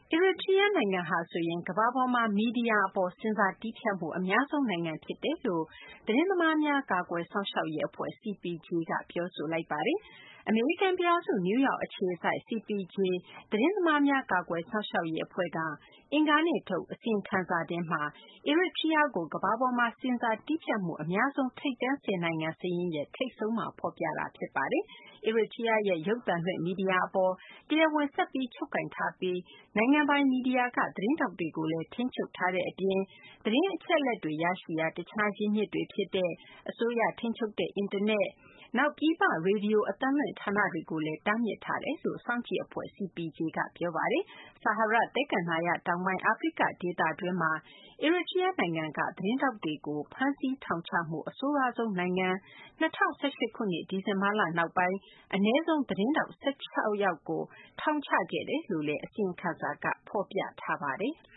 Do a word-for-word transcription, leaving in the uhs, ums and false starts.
အီရီတြီးယားနိုင်ငံဟာဆိုရင်ကမ္ဘာပေါ်မှာမီဒီယာအပေါ်ဆင်ဆာတည်းဖြတ်မှုအများဆုံးနိုင်ငံဖြစ်တယ်လို့သတင်းသမားများကာကွယ်စောင့်ရှောက်ရေးအဖွဲ့ C P J ကပြောဆိုလိုက်ပါတယ်။အမေရိကန်ပြည်ထောင်စုနယူးယောက်အခြေစိုက် C P J သတင်းသမားများကာကွယ်စောင့်ရှောက်ရေးအဖွဲ့ကအင်္ဂါနေ့ထုတ်အစီရင်ခံစာထဲမှာအီရီတြီးယားကိုကမ္ဘာပေါ်မှာဆင်ဆာတည်းဖြတ်မှုအများဆုံးထိပ်တန်းဆယ်နိုင်ငံစာရင်းရဲ့ထိပ်ဆုံးမှာဖော်ပြတာဖြစ်ပါတယ်။အီရီတြီးယားရဲ့ရုပ်သံလွှင့်မီဒီယာအပေါ်တရားဝင်ဆက်ပြီးချုပ်ကိုင်ထားပြီးနိုင်ငံပိုင်မီဒီယာကသတင်းထောက်တွေကိုလည်းထိန်းချုပ်ထားတဲ့အပြင်သတင်းအချက်အလက်တွေရရှိရာတခြားရင်းမြစ်တွေဖြစ်တဲ့အစိုးရထိန်းချုပ်တဲ့အင်တာနက်နောက်ပြည်ပရေဒီယိုအသံလွှင့်ဌာနတွေကိုလည်းတားမြစ်ထားတယ်လို့စောင့်ကြည့်အဖွဲ့ C P J ကပြောပါတယ်။ဆာဟာရသဲကန္တာရတောင်ပိုင်းအာဖရိကဒေသတွင်းမှာအီရီတြီးယားနိုင်ငံကသတင်းထောက်တွေကိုဖမ်းဆီးထောင်ချမှုအဆိုးရွားဆုံးနိုင်ငံ၂၀၁၈ခုနှစ်ဒီဇင်ဘာလနောက်ပိုင်းအနည်းဆုံးသတင်းထောက်၁၆ယောက်ကိုထောင်ချခဲ့တယ်လို့လည်းအစီရင်ခံစာကဖော်ပြထားပါတယ်။